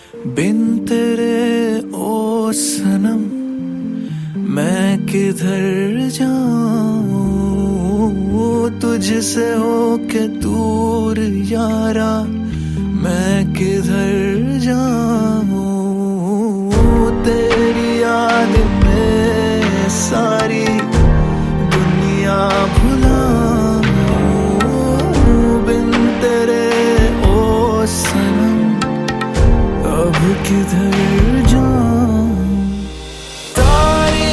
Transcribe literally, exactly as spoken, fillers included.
बिन तेरे ओ सनम मैं किधर जाऊं, तुझसे होके दूर यारा मैं किधर जाऊं। तेरी याद में सारी दुनिया भुलाऊं, बिन तेरे ओ सनम अब किधर